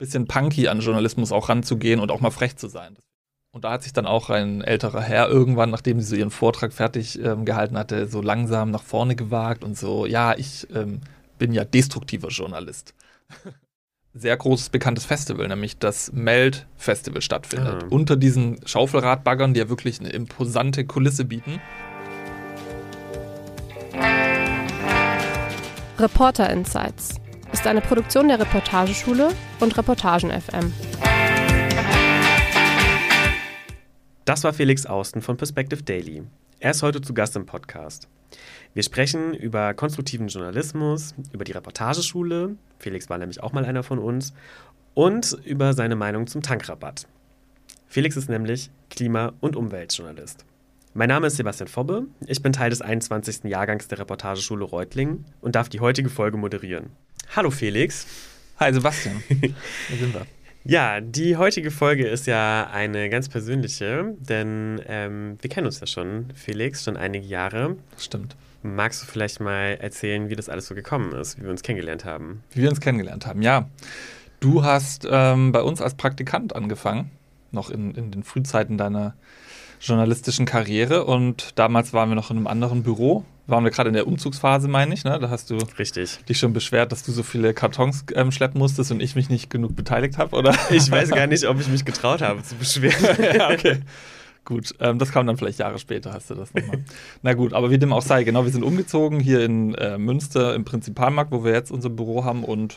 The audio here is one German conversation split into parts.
bisschen punky an Journalismus auch ranzugehen und auch mal frech zu sein. Und da hat sich dann auch ein älterer Herr irgendwann, nachdem sie so ihren Vortrag fertig gehalten hatte, so langsam nach vorne gewagt und so, ja, ich bin ja destruktiver Journalist. Sehr großes, bekanntes Festival, nämlich das Melt-Festival stattfindet. Unter diesen Schaufelradbaggern, die ja wirklich eine imposante Kulisse bieten. Reporter Insights ist eine Produktion der Reportageschule und Reportagen FM. Das war Felix Austen von Perspective Daily. Er ist heute zu Gast im Podcast. Wir sprechen über konstruktiven Journalismus, über die Reportageschule, Felix war nämlich auch mal einer von uns, und über seine Meinung zum Tankrabatt. Felix ist nämlich Klima- und Umweltjournalist. Mein Name ist Sebastian Fobbe, ich bin Teil des 21. Jahrgangs der Reportageschule Reutlingen und darf die heutige Folge moderieren. Hallo Felix. Hi Sebastian, da sind wir. Ja, die heutige Folge ist ja eine ganz persönliche, denn wir kennen uns ja schon, Felix, schon einige Jahre. Stimmt. Magst du vielleicht mal erzählen, wie das alles so gekommen ist, wie wir uns kennengelernt haben? Wie wir uns kennengelernt haben, ja. Du hast bei uns als Praktikant angefangen, noch in den Frühzeiten deiner journalistischen Karriere, und damals waren wir noch in einem anderen Büro. Waren wir gerade in der Umzugsphase, meine ich, ne? Da hast du dich schon beschwert, dass du so viele Kartons schleppen musstest und ich mich nicht genug beteiligt habe, oder? Ich weiß gar nicht, ob ich mich getraut habe zu beschweren. Ja, okay. Gut, das kam dann vielleicht Jahre später, hast du das nochmal. Na gut, aber wie dem auch sei, genau, wir sind umgezogen hier in Münster im Prinzipalmarkt, wo wir jetzt unser Büro haben, und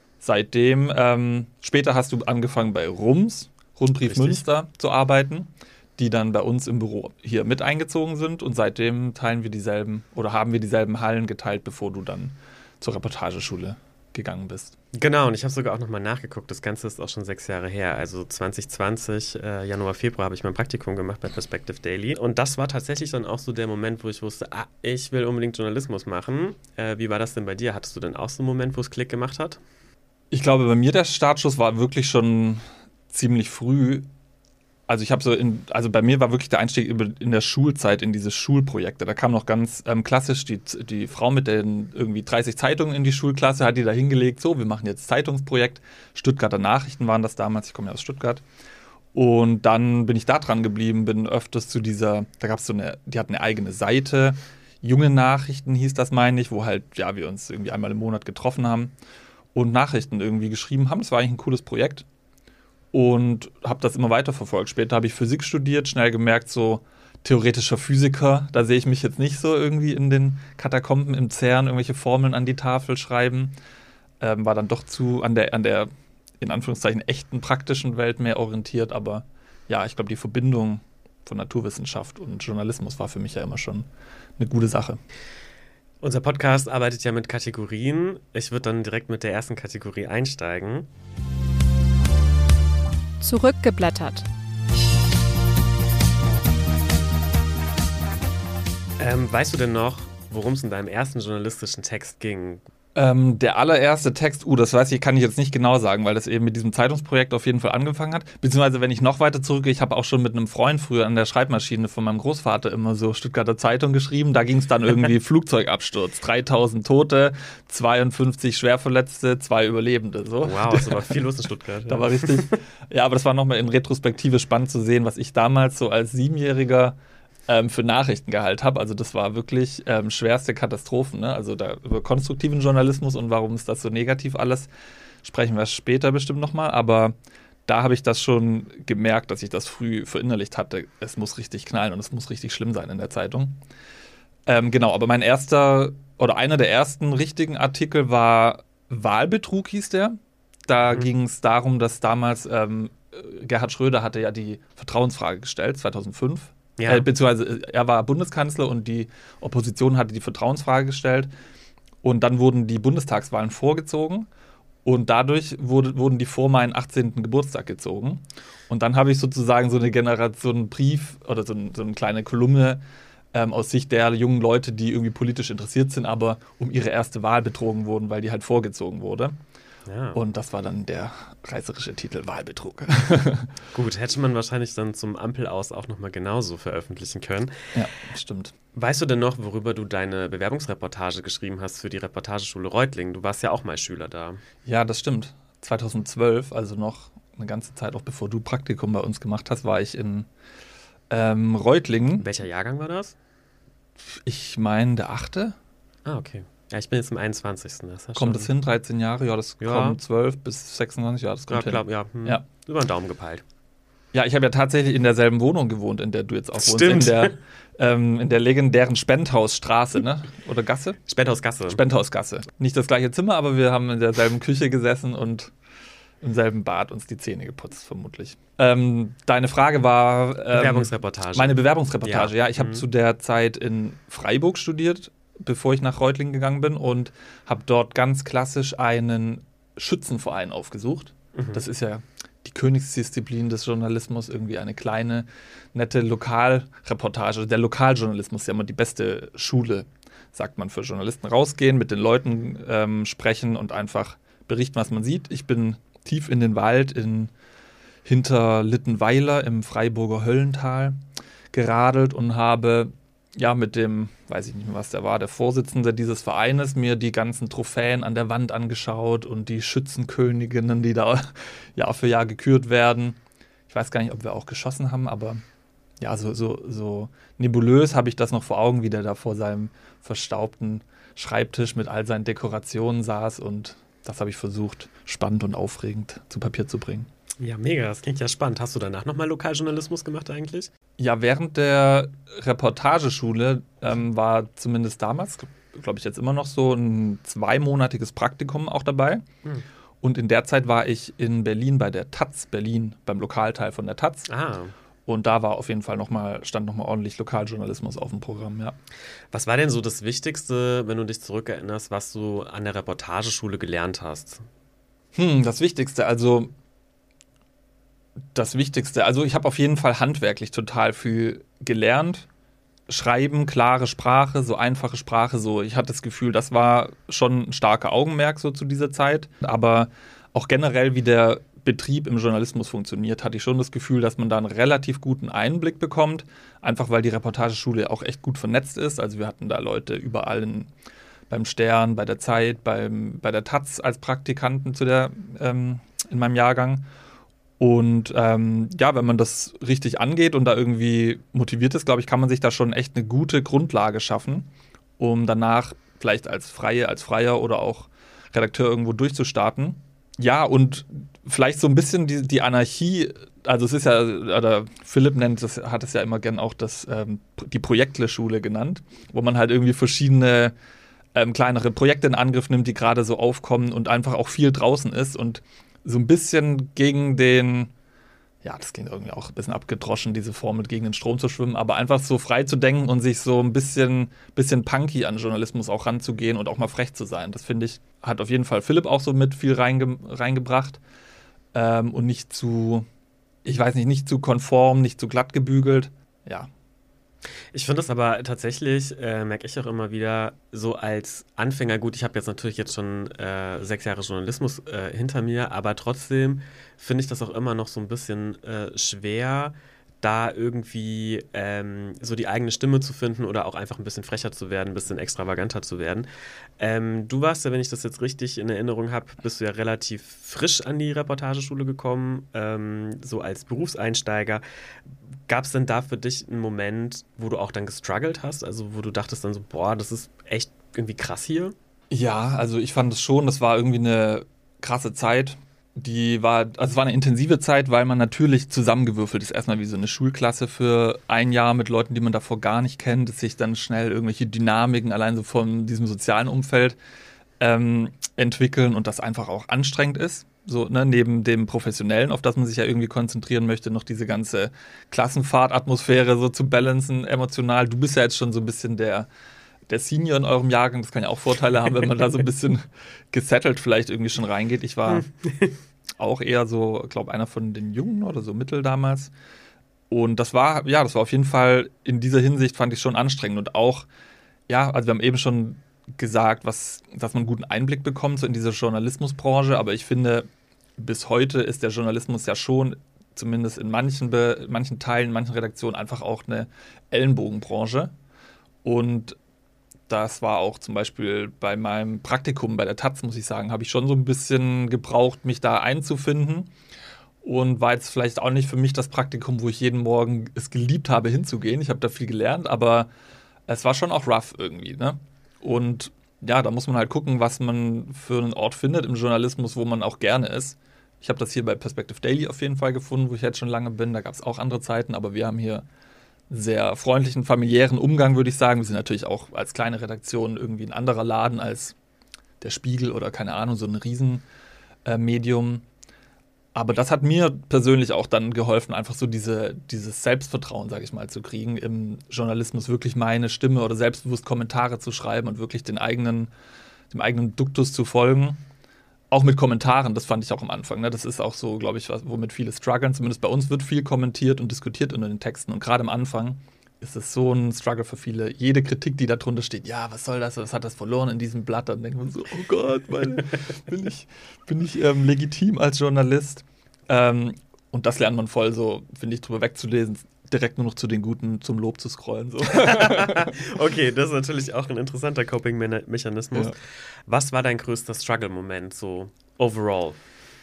seitdem, später hast du angefangen bei Rundbrief Richtig. Münster zu arbeiten, die dann bei uns im Büro hier mit eingezogen sind, und seitdem haben wir dieselben Hallen geteilt, bevor du dann zur Reportageschule gegangen bist. Genau, und ich habe sogar auch nochmal nachgeguckt, das Ganze ist auch schon 6 Jahre her, also 2020, Januar, Februar habe ich mein Praktikum gemacht bei Perspective Daily, und das war tatsächlich dann auch so der Moment, wo ich wusste, ich will unbedingt Journalismus machen. Wie war das denn bei dir? Hattest du denn auch so einen Moment, wo es Klick gemacht hat? Ich glaube, bei mir der Startschuss war wirklich schon ziemlich früh. Also bei mir war wirklich der Einstieg in der Schulzeit in diese Schulprojekte. Da kam noch ganz klassisch die Frau mit den irgendwie 30 Zeitungen in die Schulklasse, hat die da hingelegt, so, wir machen jetzt Zeitungsprojekt. Stuttgarter Nachrichten waren das damals, ich komme ja aus Stuttgart. Und dann bin ich da dran geblieben, bin öfters zu dieser, die hatten eine eigene Seite, Junge Nachrichten hieß das, meine ich, wo halt, ja, wir uns irgendwie einmal im Monat getroffen haben und Nachrichten irgendwie geschrieben haben. Das war eigentlich ein cooles Projekt. Und habe das immer weiter verfolgt. Später habe ich Physik studiert, schnell gemerkt, so theoretischer Physiker, da sehe ich mich jetzt nicht so irgendwie in den Katakomben im CERN irgendwelche Formeln an die Tafel schreiben. War dann doch an der in Anführungszeichen echten praktischen Welt mehr orientiert. Aber ja, ich glaube, die Verbindung von Naturwissenschaft und Journalismus war für mich ja immer schon eine gute Sache. Unser Podcast arbeitet ja mit Kategorien. Ich würde dann direkt mit der ersten Kategorie einsteigen. Zurückgeblättert. Weißt du denn noch, worum es in deinem ersten journalistischen Text ging? Der allererste Text, das weiß ich, kann ich jetzt nicht genau sagen, weil das eben mit diesem Zeitungsprojekt auf jeden Fall angefangen hat. Beziehungsweise, wenn ich noch weiter zurückgehe, ich habe auch schon mit einem Freund früher an der Schreibmaschine von meinem Großvater immer so Stuttgarter Zeitung geschrieben. Da ging es dann irgendwie Flugzeugabsturz, 3000 Tote, 52 Schwerverletzte, 2 Überlebende. So. Wow, ist aber viel los in Stuttgart. Da war richtig. Ja, aber das war nochmal in Retrospektive spannend zu sehen, was ich damals so als 7-Jähriger für Nachrichtengehalt habe. Also das war wirklich schwerste Katastrophen. Ne? Also da über konstruktiven Journalismus und warum ist das so negativ alles, sprechen wir später bestimmt nochmal. Aber da habe ich das schon gemerkt, dass ich das früh verinnerlicht hatte. Es muss richtig knallen und es muss richtig schlimm sein in der Zeitung. Genau, aber mein erster oder einer der ersten richtigen Artikel war Wahlbetrug, hieß der. Da ging es darum, dass damals Gerhard Schröder hatte ja die Vertrauensfrage gestellt, 2005. Ja. Beziehungsweise er war Bundeskanzler und die Opposition hatte die Vertrauensfrage gestellt. Und dann wurden die Bundestagswahlen vorgezogen. Und dadurch wurden die vor meinen 18. Geburtstag gezogen. Und dann habe ich sozusagen so einen Brief oder so eine kleine Kolumne aus Sicht der jungen Leute, die irgendwie politisch interessiert sind, aber um ihre erste Wahl betrogen wurden, weil die halt vorgezogen wurde. Ja. Und das war dann der reißerische Titel Wahlbetrug. Gut, hätte man wahrscheinlich dann zum Ampel-Aus auch nochmal genauso veröffentlichen können. Ja, stimmt. Weißt du denn noch, worüber du deine Bewerbungsreportage geschrieben hast für die Reportageschule Reutlingen? Du warst ja auch mal Schüler da. Ja, das stimmt. 2012, also noch eine ganze Zeit, auch bevor du Praktikum bei uns gemacht hast, war ich in Reutlingen. Welcher Jahrgang war das? Ich meine, der 8. Ah, okay. Ja, ich bin jetzt im 21. Das ist Kommt das hin? 13 Jahre? Ja, das kommt 12 bis 26 Jahre. Das kommt hin. Klar, ja. Über den Daumen gepeilt. Ja, ich habe ja tatsächlich in derselben Wohnung gewohnt, in der du jetzt auch wohnst. Stimmt. In der legendären Spendhausstraße, ne? Oder Gasse? Spendhausgasse. Nicht das gleiche Zimmer, aber wir haben in derselben Küche gesessen und im selben Bad uns die Zähne geputzt, vermutlich. Deine Frage war... Bewerbungsreportage. Meine Bewerbungsreportage, ja. Ich habe Mhm. zu der Zeit in Freiburg studiert, bevor ich nach Reutlingen gegangen bin und habe dort ganz klassisch einen Schützenverein aufgesucht. Mhm. Das ist ja die Königsdisziplin des Journalismus, irgendwie eine kleine, nette Lokalreportage. Der Lokaljournalismus ist ja immer die beste Schule, sagt man, für Journalisten. Rausgehen, mit den Leuten sprechen und einfach berichten, was man sieht. Ich bin tief in den Wald hinter Littenweiler im Freiburger Höllental geradelt und habe mit dem, weiß ich nicht mehr, was der war, der Vorsitzende dieses Vereines, mir die ganzen Trophäen an der Wand angeschaut und die Schützenköniginnen, die da Jahr für Jahr gekürt werden. Ich weiß gar nicht, ob wir auch geschossen haben, aber ja, so nebulös habe ich das noch vor Augen, wie der da vor seinem verstaubten Schreibtisch mit all seinen Dekorationen saß, und das habe ich versucht, spannend und aufregend zu Papier zu bringen. Ja, mega, das klingt ja spannend. Hast du danach nochmal Lokaljournalismus gemacht eigentlich? Ja, während der Reportageschule war zumindest damals, glaube ich jetzt immer noch so, ein 2-monatiges Praktikum auch dabei. Hm. Und in der Zeit war ich in Berlin bei der Taz Berlin, beim Lokalteil von der Taz. Ah. Und da war auf jeden Fall stand nochmal ordentlich Lokaljournalismus auf dem Programm, ja. Was war denn so das Wichtigste, wenn du dich zurückerinnerst, was du an der Reportageschule gelernt hast? Das Wichtigste, also ich habe auf jeden Fall handwerklich total viel gelernt. Schreiben, klare Sprache, so einfache Sprache, so. Ich hatte das Gefühl, das war schon ein starker Augenmerk so zu dieser Zeit. Aber auch generell, wie der Betrieb im Journalismus funktioniert, hatte ich schon das Gefühl, dass man da einen relativ guten Einblick bekommt. Einfach weil die Reportageschule auch echt gut vernetzt ist. Also wir hatten da Leute überall beim Stern, bei der Zeit, bei der Taz als Praktikanten in meinem Jahrgang. Und wenn man das richtig angeht und da irgendwie motiviert ist, glaube ich, kann man sich da schon echt eine gute Grundlage schaffen, um danach vielleicht als Freier oder auch Redakteur irgendwo durchzustarten. Ja, und vielleicht so ein bisschen die Anarchie, also es ist ja, oder Philipp hat es ja immer gern auch die Projektle-Schule genannt, wo man halt irgendwie verschiedene kleinere Projekte in Angriff nimmt, die gerade so aufkommen und einfach auch viel draußen ist und so ein bisschen gegen das klingt irgendwie auch ein bisschen abgedroschen, diese Formel, gegen den Strom zu schwimmen, aber einfach so frei zu denken und sich so ein bisschen punky an Journalismus auch ranzugehen und auch mal frech zu sein. Das finde ich, hat auf jeden Fall Philipp auch so mit viel reingebracht und nicht zu konform, nicht zu glatt gebügelt. Ja. Ich finde das aber tatsächlich, merke ich auch immer wieder, so als Anfänger, gut, ich habe jetzt schon 6 Jahre Journalismus hinter mir, aber trotzdem finde ich das auch immer noch so ein bisschen schwer, da irgendwie so die eigene Stimme zu finden oder auch einfach ein bisschen frecher zu werden, ein bisschen extravaganter zu werden. Du warst ja, wenn ich das jetzt richtig in Erinnerung habe, bist du ja relativ frisch an die Reportageschule gekommen, so als Berufseinsteiger. Gab es denn da für dich einen Moment, wo du auch dann gestruggelt hast? Also wo du dachtest dann so, boah, das ist echt irgendwie krass hier? Ja, also ich fand es schon, das war irgendwie eine krasse Zeit. Es war eine intensive Zeit, weil man natürlich zusammengewürfelt ist. Erstmal wie so eine Schulklasse für ein Jahr mit Leuten, die man davor gar nicht kennt, dass sich dann schnell irgendwelche Dynamiken allein so von diesem sozialen Umfeld entwickeln und das einfach auch anstrengend ist. So, ne, neben dem Professionellen, auf das man sich ja irgendwie konzentrieren möchte, noch diese ganze Klassenfahrtatmosphäre so zu balancen, emotional. Du bist ja jetzt schon so ein bisschen der Senior in eurem Jahrgang. Das kann ja auch Vorteile haben, wenn man da so ein bisschen gesettelt vielleicht irgendwie schon reingeht. Ich war auch eher so, glaube einer von den Jungen oder so mittel damals. Und das war auf jeden Fall in dieser Hinsicht, fand ich schon anstrengend. Und auch, also wir haben eben schon gesagt, dass man einen guten Einblick bekommt so in diese Journalismusbranche, aber ich finde, bis heute ist der Journalismus ja schon, zumindest in manchen Teilen, in manchen Redaktionen, einfach auch eine Ellenbogenbranche. Und Das war auch zum Beispiel bei meinem Praktikum bei der Taz, muss ich sagen, habe ich schon so ein bisschen gebraucht, mich da einzufinden. Und war jetzt vielleicht auch nicht für mich das Praktikum, wo ich jeden Morgen es geliebt habe, hinzugehen. Ich habe da viel gelernt, aber es war schon auch rough irgendwie, ne? Und ja, da muss man halt gucken, was man für einen Ort findet im Journalismus, wo man auch gerne ist. Ich habe das hier bei Perspective Daily auf jeden Fall gefunden, wo ich jetzt schon lange bin. Da gab es auch andere Zeiten, aber wir haben hier sehr freundlichen, familiären Umgang, würde ich sagen. Wir sind natürlich auch als kleine Redaktion irgendwie ein anderer Laden als der Spiegel oder keine Ahnung, so ein Riesenmedium. Aber das hat mir persönlich auch dann geholfen, einfach so dieses Selbstvertrauen, sage ich mal, zu kriegen, im Journalismus wirklich meine Stimme oder selbstbewusst Kommentare zu schreiben und wirklich dem eigenen Duktus zu folgen. Auch mit Kommentaren, das fand ich auch am Anfang. Ne? Das ist auch so, glaube ich, womit viele strugglen. Zumindest bei uns wird viel kommentiert und diskutiert unter den Texten. Und gerade am Anfang ist es so ein Struggle für viele. Jede Kritik, die da drunter steht, ja, was soll das? Was hat das verloren in diesem Blatt? Dann denkt man so, oh Gott, bin ich legitim als Journalist? Und das lernt man voll so, finde ich, drüber wegzulesen. Direkt nur noch zu den Guten, zum Lob zu scrollen. So. Okay, das ist natürlich auch ein interessanter Coping-Mechanismus. Ja. Was war dein größter Struggle-Moment, so overall?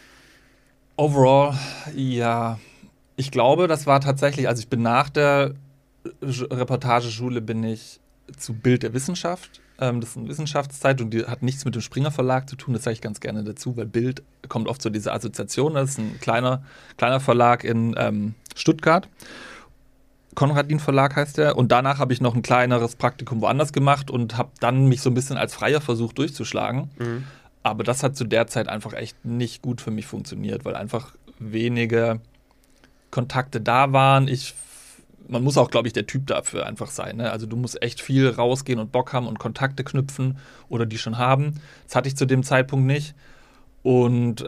Overall, ja. Ich glaube, das war tatsächlich, also ich bin nach der Reportageschule bin ich zu Bild der Wissenschaft. Das ist eine Wissenschaftszeit und die hat nichts mit dem Springer Verlag zu tun. Das sage ich ganz gerne dazu, weil Bild kommt oft zu dieser Assoziation. Das ist ein kleiner Verlag in Stuttgart. Konradin Verlag heißt der. Und danach habe ich noch ein kleineres Praktikum woanders gemacht und habe dann mich so ein bisschen als Freier versucht durchzuschlagen. Mhm. Aber das hat zu der Zeit einfach echt nicht gut für mich funktioniert, weil einfach wenige Kontakte da waren. Man muss auch, glaube ich, der Typ dafür einfach sein. Ne? Also du musst echt viel rausgehen und Bock haben und Kontakte knüpfen oder die schon haben. Das hatte ich zu dem Zeitpunkt nicht. Und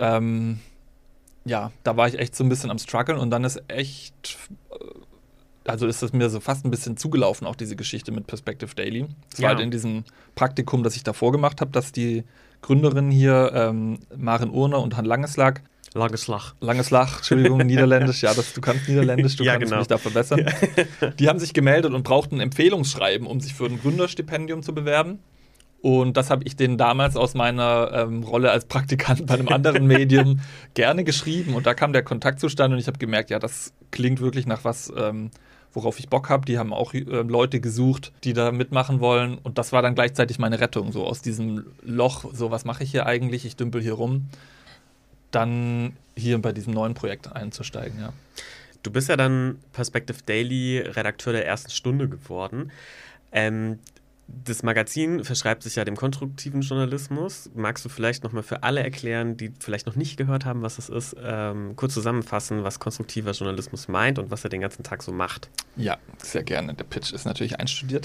ja, da war ich echt so ein bisschen am struggeln und dann ist echt... Also ist das mir so fast ein bisschen zugelaufen, auch diese Geschichte mit Perspective Daily. Das war halt in diesem Praktikum, das ich davor gemacht habe, dass die Gründerinnen hier, Maren Urner und Han Langeslag, Entschuldigung, Niederländisch, ja, du kannst Niederländisch, du kannst mich da verbessern. Die haben sich gemeldet und brauchten ein Empfehlungsschreiben, um sich für ein Gründerstipendium zu bewerben. Und das habe ich denen damals aus meiner Rolle als Praktikant bei einem anderen Medium gerne geschrieben. Und da kam der Kontakt zustande und ich habe gemerkt, ja, das klingt wirklich nach was, worauf ich Bock habe. Die haben auch Leute gesucht, die da mitmachen wollen. Und das war dann gleichzeitig meine Rettung, so aus diesem Loch, so was mache ich hier eigentlich? Ich dümpel hier rum. Dann hier bei diesem neuen Projekt einzusteigen, ja. Du bist ja dann Perspective Daily Redakteur der ersten Stunde geworden. Das Magazin verschreibt sich ja dem konstruktiven Journalismus. Magst du vielleicht nochmal für alle erklären, die vielleicht noch nicht gehört haben, was es ist, kurz zusammenfassen, was konstruktiver Journalismus meint und was er den ganzen Tag so macht? Ja, sehr gerne. Der Pitch ist natürlich einstudiert.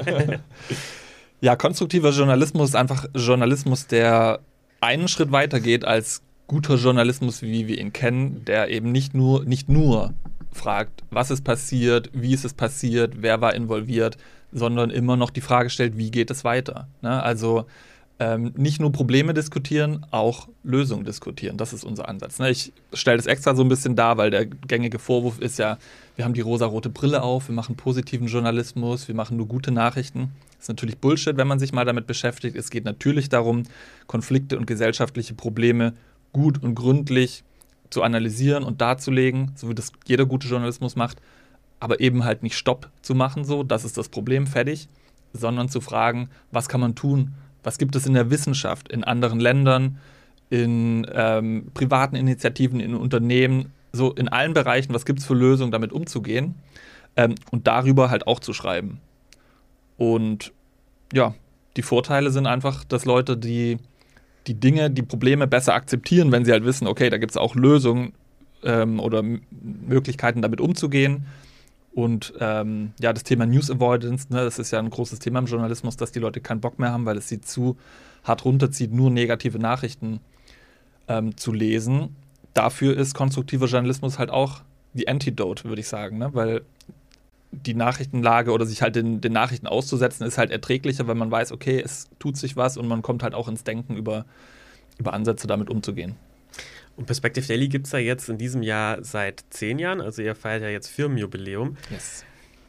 Ja, konstruktiver Journalismus ist einfach Journalismus, der einen Schritt weiter geht als guter Journalismus, wie wir ihn kennen, der eben nicht nur fragt, was ist passiert, wie ist es passiert, wer war involviert, sondern immer noch die Frage stellt, wie geht es weiter? Ne? Also nicht nur Probleme diskutieren, auch Lösungen diskutieren. Das ist unser Ansatz. Ne? Ich stelle das extra so ein bisschen dar, weil der gängige Vorwurf ist ja, wir haben die rosarote Brille auf, wir machen positiven Journalismus, wir machen nur gute Nachrichten. Das ist natürlich Bullshit, wenn man sich mal damit beschäftigt. Es geht natürlich darum, Konflikte und gesellschaftliche Probleme gut und gründlich zu analysieren und darzulegen, so wie das jeder gute Journalismus macht, aber eben halt nicht Stopp zu machen, so, das ist das Problem, fertig, sondern zu fragen, was kann man tun, was gibt es in der Wissenschaft, in anderen Ländern, in privaten Initiativen, in Unternehmen, so in allen Bereichen, was gibt es für Lösungen, damit umzugehen und darüber halt auch zu schreiben. Und ja, die Vorteile sind einfach, dass Leute die Probleme besser akzeptieren, wenn sie halt wissen, okay, da gibt es auch Lösungen oder Möglichkeiten, damit umzugehen. Und ja, das Thema News Avoidance, ne, das ist ja ein großes Thema im Journalismus, dass die Leute keinen Bock mehr haben, weil es sie zu hart runterzieht, nur negative Nachrichten zu lesen. Dafür ist konstruktiver Journalismus halt auch die Antidote, würde ich sagen, ne? Weil die Nachrichtenlage oder sich halt den Nachrichten auszusetzen, ist halt erträglicher, wenn man weiß, okay, es tut sich was und man kommt halt auch ins Denken über Ansätze, damit umzugehen. Und Perspective Daily gibt es ja jetzt in diesem Jahr seit 10 Jahren, also ihr feiert ja jetzt Firmenjubiläum. Yes.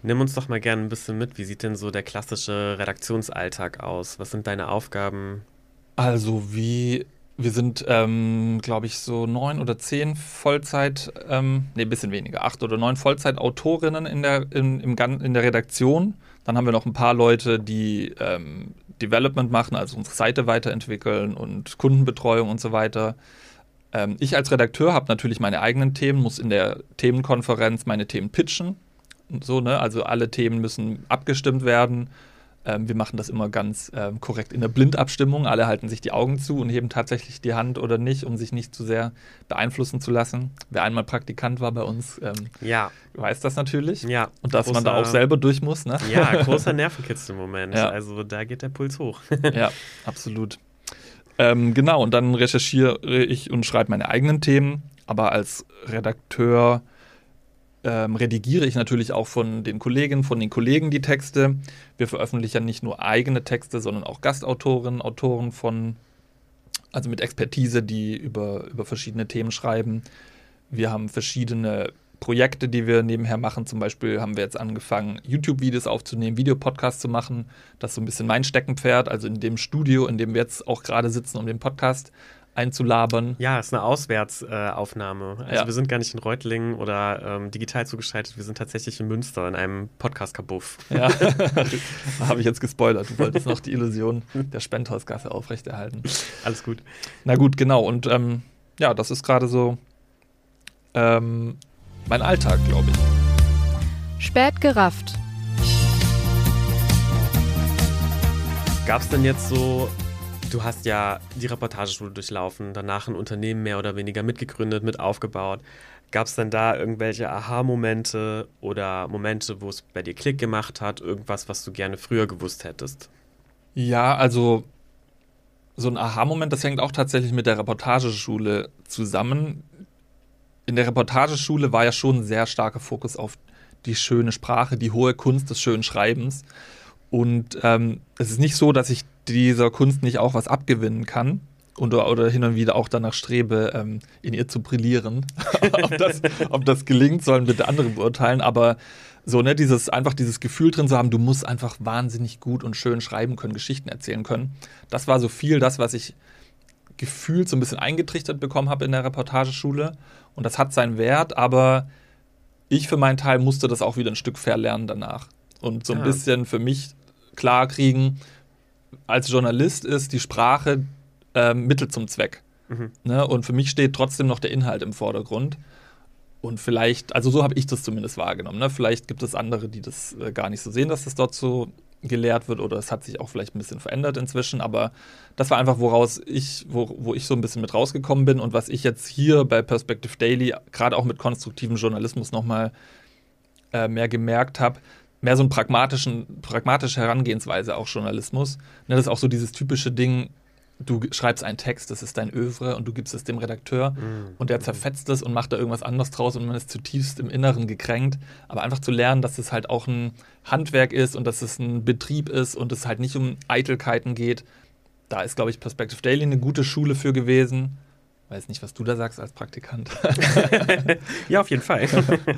Nimm uns doch mal gerne ein bisschen mit. Wie sieht denn so der klassische Redaktionsalltag aus? Was sind deine Aufgaben? Also wir sind, glaube ich, so 9 oder 10 Vollzeit, ein bisschen weniger, 8 oder 9 Vollzeitautorinnen in der Redaktion. Dann haben wir noch ein paar Leute, die Development machen, also unsere Seite weiterentwickeln und Kundenbetreuung und so weiter. Ich als Redakteur habe natürlich meine eigenen Themen, muss in der Themenkonferenz meine Themen pitchen. Und so, ne? Also alle Themen müssen abgestimmt werden. Wir machen das immer ganz korrekt in der Blindabstimmung. Alle halten sich die Augen zu und heben tatsächlich die Hand oder nicht, um sich nicht zu sehr beeinflussen zu lassen. Wer einmal Praktikant war bei uns, weiß das natürlich. Ja, und dass man da auch selber durch muss. Ne? Ja, großer Nervenkitzel im Moment. Ja. Also da geht der Puls hoch. Ja, absolut. Genau, und dann recherchiere ich und schreibe meine eigenen Themen. Aber als Redakteur redigiere ich natürlich auch von den Kolleginnen, von den Kollegen die Texte. Wir veröffentlichen ja nicht nur eigene Texte, sondern auch Gastautorinnen, Autoren also mit Expertise, die über verschiedene Themen schreiben. Wir haben verschiedene Projekte, die wir nebenher machen. Zum Beispiel haben wir jetzt angefangen, YouTube-Videos aufzunehmen, Videopodcasts zu machen. Das ist so ein bisschen mein Steckenpferd, also in dem Studio, in dem wir jetzt auch gerade sitzen, um den Podcast einzulabern. Ja, es ist eine Auswärtsaufnahme. Also wir sind gar nicht in Reutlingen oder digital zugeschaltet, wir sind tatsächlich in Münster in einem Podcast-Kabuff. Ja, da habe ich jetzt gespoilert. Du wolltest noch die Illusion der Spendhausgasse aufrechterhalten. Alles gut. Na gut, genau. Und das ist gerade so mein Alltag, glaube ich. Spät gerafft. Gab es denn jetzt so, du hast ja die Reportageschule durchlaufen, danach ein Unternehmen mehr oder weniger mitgegründet, mit aufgebaut. Gab es denn da irgendwelche Aha-Momente oder Momente, wo es bei dir Klick gemacht hat, irgendwas, was du gerne früher gewusst hättest? Ja, also so ein Aha-Moment, das hängt auch tatsächlich mit der Reportageschule zusammen. In der Reportageschule war ja schon ein sehr starker Fokus auf die schöne Sprache, die hohe Kunst des schönen Schreibens. Und es ist nicht so, dass ich dieser Kunst nicht auch was abgewinnen kann oder hin und wieder auch danach strebe, in ihr zu brillieren. ob das gelingt, sollen bitte andere beurteilen. Aber so, ne, dieses Gefühl drin zu haben, du musst einfach wahnsinnig gut und schön schreiben können, Geschichten erzählen können. Das war so viel das, was ich gefühlt so ein bisschen eingetrichtert bekommen habe in der Reportageschule. Und das hat seinen Wert, aber ich für meinen Teil musste das auch wieder ein Stück verlernen danach. Und so ein bisschen für mich klar kriegen, als Journalist ist die Sprache Mittel zum Zweck. Mhm. Ne? Und für mich steht trotzdem noch der Inhalt im Vordergrund. Und vielleicht, also so habe ich das zumindest wahrgenommen. Ne? Vielleicht gibt es andere, die das gar nicht so sehen, dass das dort so gelehrt wird, oder es hat sich auch vielleicht ein bisschen verändert inzwischen, aber das war einfach, wo ich so ein bisschen mit rausgekommen bin und was ich jetzt hier bei Perspective Daily, gerade auch mit konstruktivem Journalismus nochmal mehr gemerkt habe, mehr so eine pragmatische Herangehensweise auch Journalismus. Ne, das ist auch so dieses typische Ding, du schreibst einen Text, das ist dein Œuvre und du gibst es dem Redakteur und der zerfetzt es und macht da irgendwas anderes draus und man ist zutiefst im Inneren gekränkt. Aber einfach zu lernen, dass es halt auch ein Handwerk ist und dass es ein Betrieb ist und es halt nicht um Eitelkeiten geht, da ist, glaube ich, Perspective Daily eine gute Schule für gewesen. Weiß nicht, was du da sagst als Praktikant. Ja, auf jeden Fall.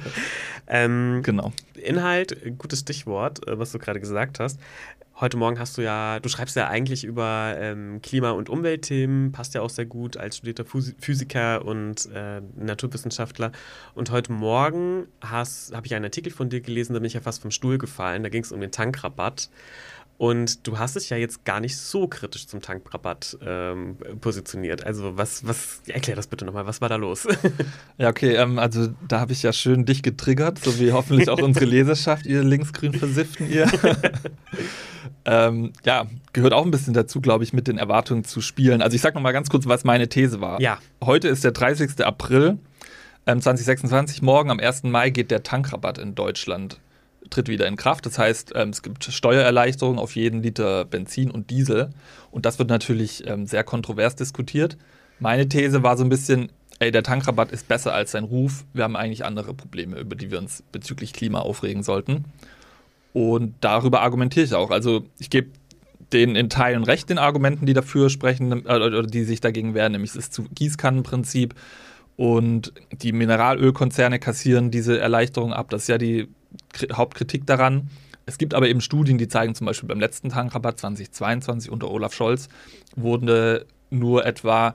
Genau. Inhalt, gutes Stichwort, was du gerade gesagt hast. Heute Morgen du schreibst ja eigentlich über Klima- und Umweltthemen, passt ja auch sehr gut als studierter Physiker und Naturwissenschaftler. Und heute Morgen habe ich einen Artikel von dir gelesen, da bin ich ja fast vom Stuhl gefallen. Da ging es um den Tankrabatt. Und du hast dich ja jetzt gar nicht so kritisch zum Tankrabatt positioniert. Also erklär das bitte nochmal, was war da los? Ja, okay, also da habe ich ja schön dich getriggert, so wie hoffentlich auch unsere Leserschaft, ihr linksgrün versifften ihr. Gehört auch ein bisschen dazu, glaube ich, mit den Erwartungen zu spielen. Also ich sage nochmal ganz kurz, was meine These war. Ja. Heute ist der 30. April 2026, morgen am 1. Mai geht der Tankrabatt in Deutschland tritt wieder in Kraft. Das heißt, es gibt Steuererleichterungen auf jeden Liter Benzin und Diesel. Und das wird natürlich sehr kontrovers diskutiert. Meine These war so ein bisschen, der Tankrabatt ist besser als sein Ruf. Wir haben eigentlich andere Probleme, über die wir uns bezüglich Klima aufregen sollten. Und darüber argumentiere ich auch. Also ich gebe denen in Teilen recht, den Argumenten, die dafür sprechen oder die sich dagegen wehren. Nämlich es ist das Gießkannenprinzip und die Mineralölkonzerne kassieren diese Erleichterung ab. Das ist ja die Hauptkritik daran. Es gibt aber eben Studien, die zeigen, zum Beispiel beim letzten Tankrabatt 2022 unter Olaf Scholz wurde nur etwa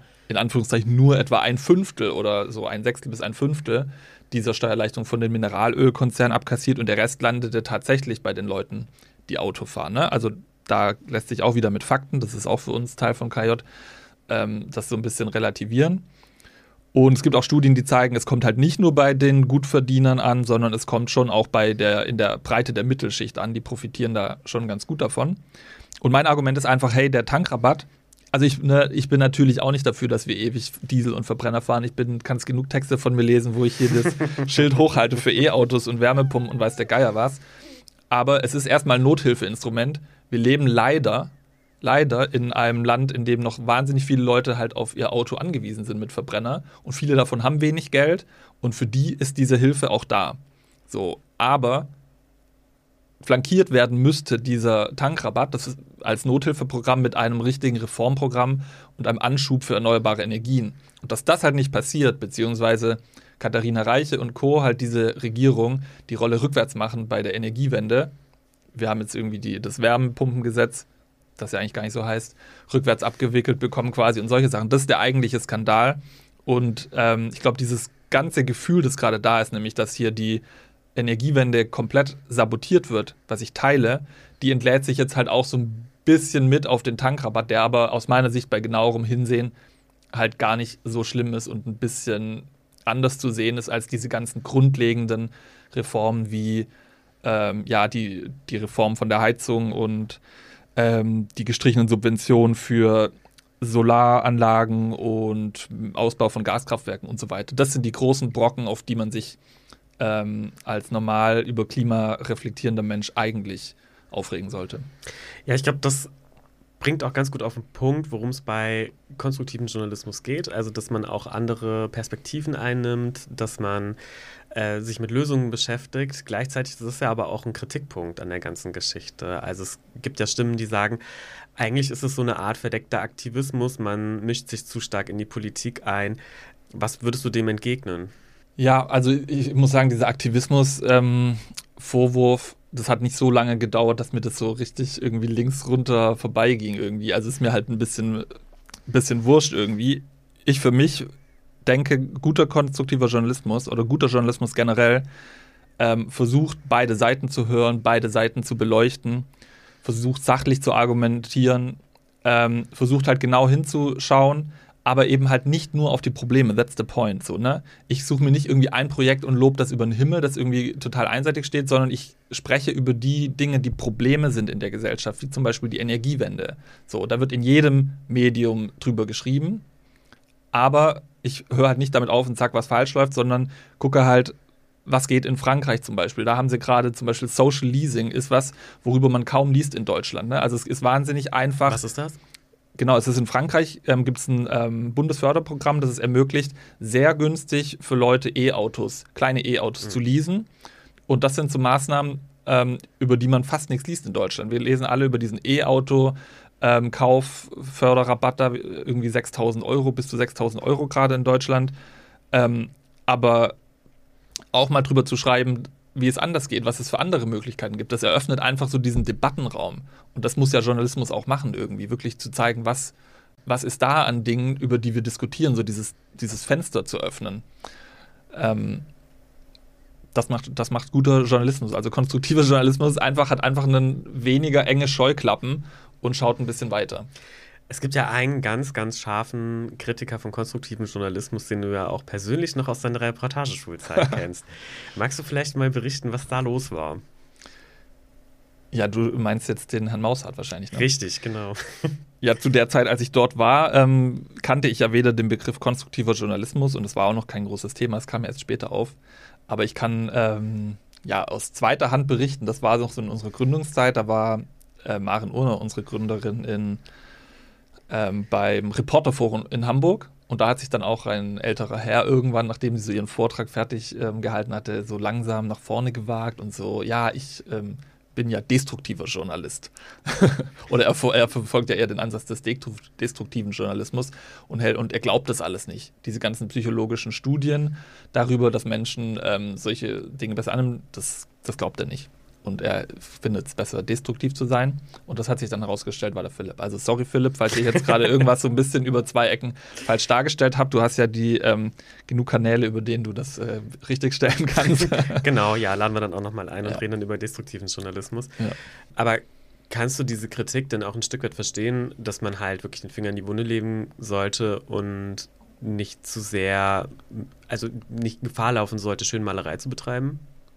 ein Fünftel oder so ein Sechstel bis ein Fünftel dieser Steuererleichterung von den Mineralölkonzernen abkassiert und der Rest landete tatsächlich bei den Leuten, die Auto fahren. Ne? Also da lässt sich auch wieder mit Fakten, das ist auch für uns Teil von KJ, das so ein bisschen relativieren. Und es gibt auch Studien, die zeigen, es kommt halt nicht nur bei den Gutverdienern an, sondern es kommt schon auch in der Breite der Mittelschicht an. Die profitieren da schon ganz gut davon. Und mein Argument ist einfach, hey, der Tankrabatt, also ich bin natürlich auch nicht dafür, dass wir ewig Diesel und Verbrenner fahren. Kannst genug Texte von mir lesen, wo ich hier das Schild hochhalte für E-Autos und Wärmepumpen und weiß der Geier was. Aber es ist erstmal ein Nothilfeinstrument. Wir leben leider in einem Land, in dem noch wahnsinnig viele Leute halt auf ihr Auto angewiesen sind mit Verbrenner. Und viele davon haben wenig Geld. Und für die ist diese Hilfe auch da. So, aber flankiert werden müsste dieser Tankrabatt, das ist als Nothilfeprogramm mit einem richtigen Reformprogramm und einem Anschub für erneuerbare Energien. Und dass das halt nicht passiert, beziehungsweise Katharina Reiche und Co. halt diese Regierung die Rolle rückwärts machen bei der Energiewende. Wir haben jetzt irgendwie das Wärmepumpengesetz, das ja eigentlich gar nicht so heißt, rückwärts abgewickelt bekommen quasi und solche Sachen. Das ist der eigentliche Skandal. Und ich glaube, dieses ganze Gefühl, das gerade da ist, nämlich, dass hier die Energiewende komplett sabotiert wird, was ich teile, die entlädt sich jetzt halt auch so ein bisschen mit auf den Tankrabatt, der aber aus meiner Sicht bei genauerem Hinsehen halt gar nicht so schlimm ist und ein bisschen anders zu sehen ist als diese ganzen grundlegenden Reformen wie die Reform von der Heizung und die gestrichenen Subventionen für Solaranlagen und Ausbau von Gaskraftwerken und so weiter. Das sind die großen Brocken, auf die man sich als normal über Klima reflektierender Mensch eigentlich aufregen sollte. Ja, ich glaube, das bringt auch ganz gut auf den Punkt, worum es bei konstruktivem Journalismus geht. Also, dass man auch andere Perspektiven einnimmt, dass man sich mit Lösungen beschäftigt. Gleichzeitig ist es ja aber auch ein Kritikpunkt an der ganzen Geschichte. Also es gibt ja Stimmen, die sagen, eigentlich ist es so eine Art verdeckter Aktivismus, man mischt sich zu stark in die Politik ein. Was würdest du dem entgegnen? Ja, also ich muss sagen, dieser Aktivismus-Vorwurf, das hat nicht so lange gedauert, dass mir das so richtig irgendwie links runter vorbeiging irgendwie. Also ist mir halt ein bisschen wurscht irgendwie. Ich für mich denke, guter konstruktiver Journalismus oder guter Journalismus generell versucht, beide Seiten zu hören, beide Seiten zu beleuchten, versucht sachlich zu argumentieren, versucht halt genau hinzuschauen, aber eben halt nicht nur auf die Probleme, that's the point. So, ne? Ich suche mir nicht irgendwie ein Projekt und lobe das über den Himmel, das irgendwie total einseitig steht, sondern ich spreche über die Dinge, die Probleme sind in der Gesellschaft, wie zum Beispiel die Energiewende. So, da wird in jedem Medium drüber geschrieben, aber ich höre halt nicht damit auf und sage, was falsch läuft, sondern gucke halt, was geht in Frankreich zum Beispiel. Da haben sie gerade zum Beispiel Social Leasing, ist was, worüber man kaum liest in Deutschland. Ne? Also es ist wahnsinnig einfach. Was ist das? Genau, es ist in Frankreich, gibt es ein Bundesförderprogramm, das es ermöglicht, sehr günstig für Leute kleine E-Autos zu leasen. Und das sind so Maßnahmen, über die man fast nichts liest in Deutschland. Wir lesen alle über diesen E-Auto, Kaufförderrabatt da irgendwie 6.000 Euro, bis zu 6.000 Euro gerade in Deutschland. Aber auch mal drüber zu schreiben, wie es anders geht, was es für andere Möglichkeiten gibt. Das eröffnet einfach so diesen Debattenraum. Und das muss ja Journalismus auch machen irgendwie, wirklich zu zeigen, was ist da an Dingen, über die wir diskutieren, so dieses Fenster zu öffnen. Das macht guter Journalismus. Also konstruktiver Journalismus hat einfach einen weniger enge Scheuklappen und schaut ein bisschen weiter. Es gibt ja einen ganz, ganz scharfen Kritiker von konstruktivem Journalismus, den du ja auch persönlich noch aus deiner Reportageschulzeit kennst. Magst du vielleicht mal berichten, was da los war? Ja, du meinst jetzt den Herrn Maussart wahrscheinlich, ne? Richtig, genau. Ja, zu der Zeit, als ich dort war, kannte ich ja weder den Begriff konstruktiver Journalismus und es war auch noch kein großes Thema, es kam erst später auf. Aber ich kann aus zweiter Hand berichten, das war noch so in unserer Gründungszeit, da war Maren Urner, unsere Gründerin, beim Reporterforum in Hamburg. Und da hat sich dann auch ein älterer Herr irgendwann, nachdem sie so ihren Vortrag fertig gehalten hatte, so langsam nach vorne gewagt und so, ja, ich bin ja destruktiver Journalist. Oder er verfolgt ja eher den Ansatz des destruktiven Journalismus und er glaubt das alles nicht. Diese ganzen psychologischen Studien darüber, dass Menschen solche Dinge besser annehmen, das glaubt er nicht. Und er findet es besser, destruktiv zu sein. Und das hat sich dann herausgestellt, war der Philipp. Also sorry, Philipp, falls ich jetzt gerade irgendwas so ein bisschen über 2 Ecken falsch dargestellt habe. Du hast ja die genug Kanäle, über denen du das richtig stellen kannst. Genau, ja, laden wir dann auch nochmal ein und reden dann über destruktiven Journalismus. Ja. Aber kannst du diese Kritik denn auch ein Stück weit verstehen, dass man halt wirklich den Finger in die Wunde legen sollte und nicht zu sehr, also nicht Gefahr laufen sollte, Schönmalerei zu betreiben?